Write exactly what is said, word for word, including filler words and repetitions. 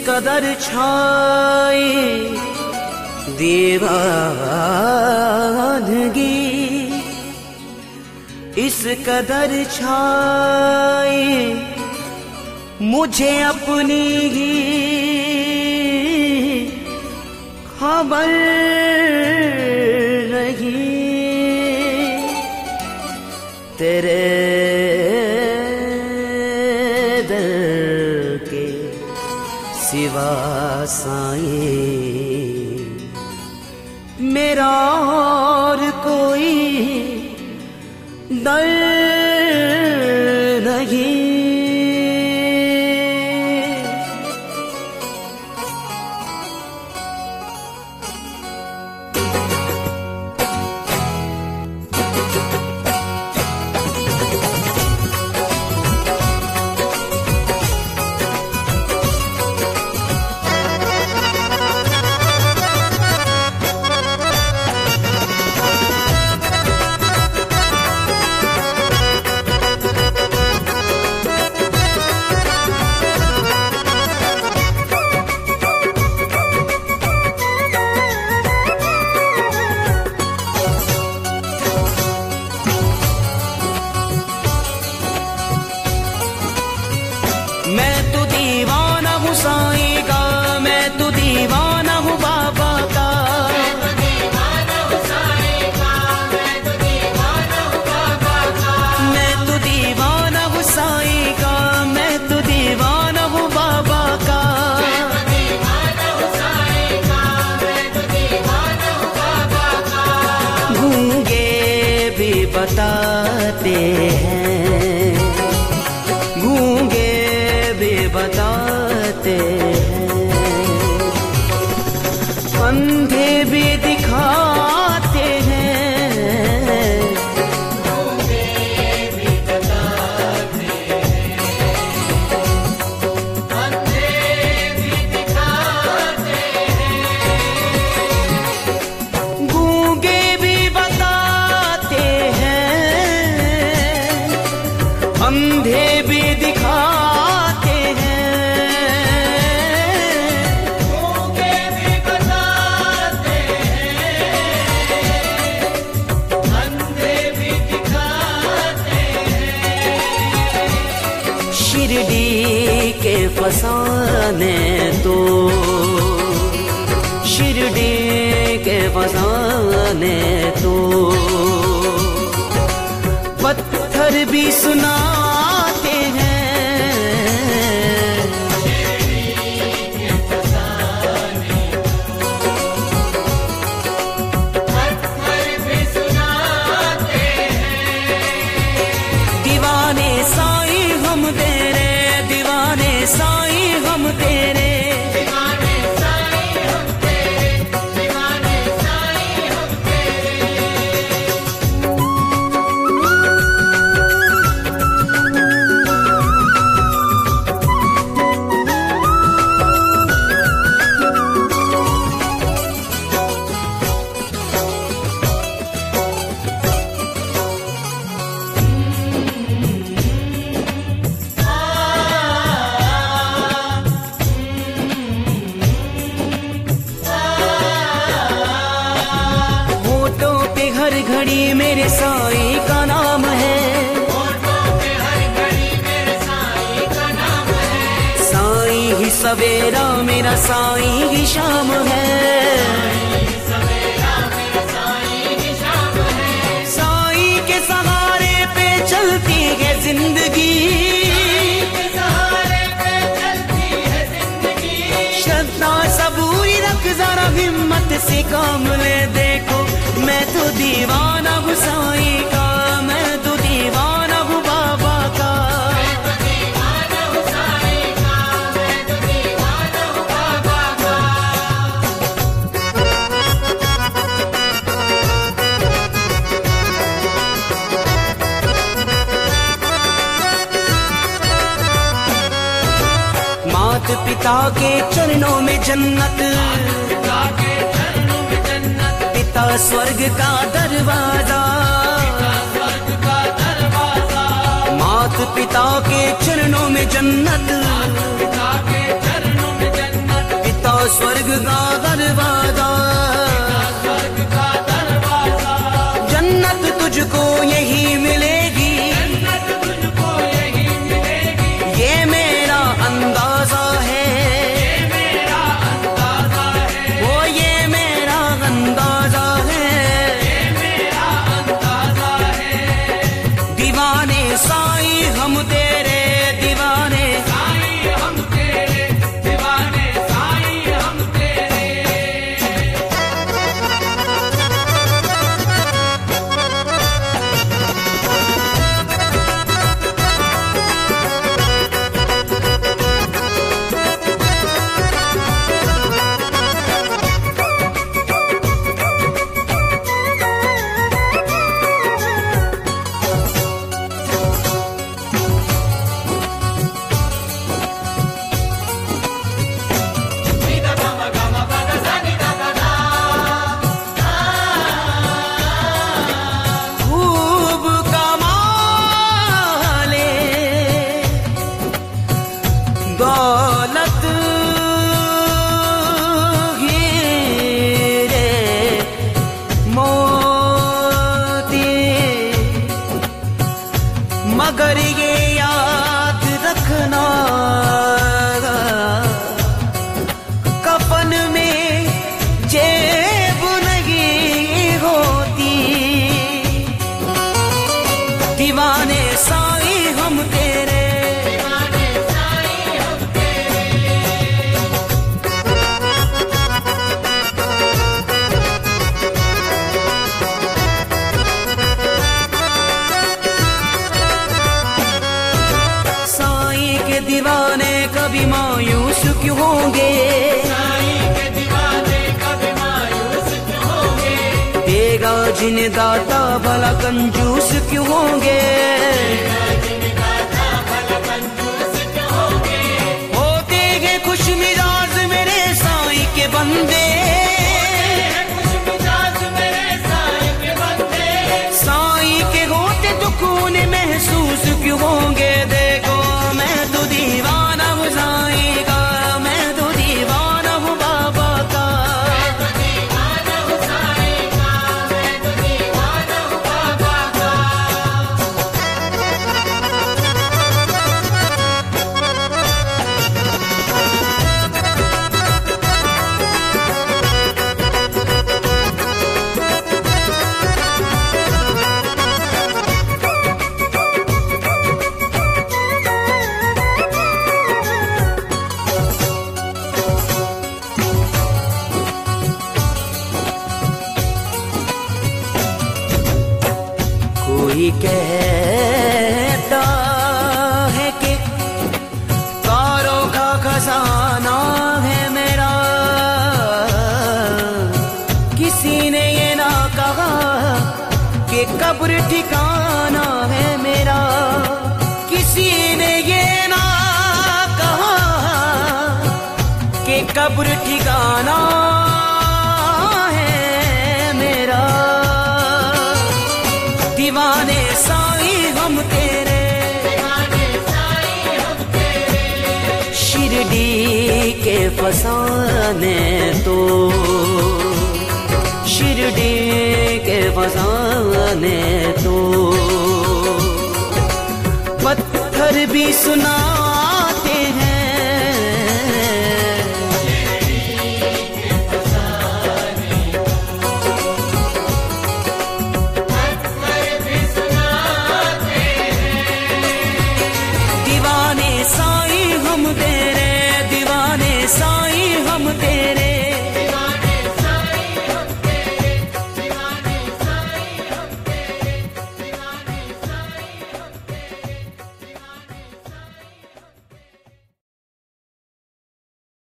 कदर छाए दीवानगी, इस कदर छाए मुझे अपनी ही खबर नहीं, तेरे दर के सिवा साईं मेरा और कोई दर नहीं। मैं तो दीवाना हूँ साईं का, मैं तो दीवाना हूँ बाबा का, मैं तो दीवाना हूँ साईं का, मैं तो दीवाना हूँ बाबा का, मैं तो दीवाना हूँ साईं का, मैं तो दीवाना हूँ बाबा का, मैं तो दीवाना हूँ साईं का, मैं तो दीवाना हूँ बाबा का। गूंगे भी बताते हैं, गूंगे बताते हैं, अंधे भी दिखाते हैं, गूंगे भी बताते हैं, अंधे भी दिखाते हैं, गूंगे भी बताते हैं, अंधे भी दिखाते शिरडी के फसाने तो, शिरडी के फसाने तो पत्थर भी सुनाते हैं, शिरडी के फसाने तो पत्थर भी सुनाते हैं। दीवाने साईं हम तेरे, दीवाने साईं हम तेरे, दीवाने साईं हम तेरे, दीवाने साईं हम तेरे। हर घड़ी मेरे साईं का नाम है, होठों पे हर घड़ी मेरे साईं का नाम है, साईं ही सवेरा मेरा साईं ही शाम है, साईं ही सवेरा मेरा साईं ही शाम है, साईं के सहारे पे चलती है जिंदगी, साईं के सहारे पे चलती है जिंदगी, श्रद्धा सबूरी रख जरा हिम्मत से काम ले देखो, मैं तो दीवाना हूँ साईं का, मैं तो दीवाना हूँ बाबा का, मैं तो दीवाना हूँ साईं का, मैं तो दीवाना हूँ बाबा का। मात पिता के चरणों में जन्नत, पिता स्वर्ग का दरवाजा, स्वर्ग का दरवाजा, मात पिता के चरणों में जन्नत, पिता के चरणों में जन्नत, स्वर्ग का दरवाजा, जन्नत तुझको यही मिलेगी, ये मेरा अंदाजा है, वो ये मेरा अंदाजा है। दीवाने साईं हम तेरे, दीवाने साईं हम तेरे, दीवाने साईं हम तेरे। दौलत हीरे मोती, मगर ये याद रखना कफन में जेब नहीं होती। दीवाने साईं हम तेरे, दीवाने कभी मायूस क्यों होंगे, साईं के दीवाने कभी मायूस क्यों होंगे। देगा जिन्हें दाता भला कंजूस क्यों होंगे, देगा जिन्हें दाता भला कंजूस क्यों होंगे। होते हैं खुश मिजाज मेरे साईं के बंदे, खुश मिजाज मेरे साईं के बंदे। साईं के होते तो खून महसूस क्यों होंगे। देखो मैं तो दीवाना हूँ साईं का, मैं तो दीवाना हूँ बाबा का, मैं तो दीवाना हूँ साईं का, मैं तो दीवाना हूँ बाबा का। कोई कहता है कि तारों का खजाना है मेरा, किसी ने ये ना कहा कि कब्र ठिकाना है मेरा, किसी ने ये ना कहा कि कब्र ठिकाना है मेरा। दीवाने साईं हम तेरे, दीवाने साईं हम तेरे। शिरडी के फसाने तो, शिरडी के फसाने तो पत्थर भी सुना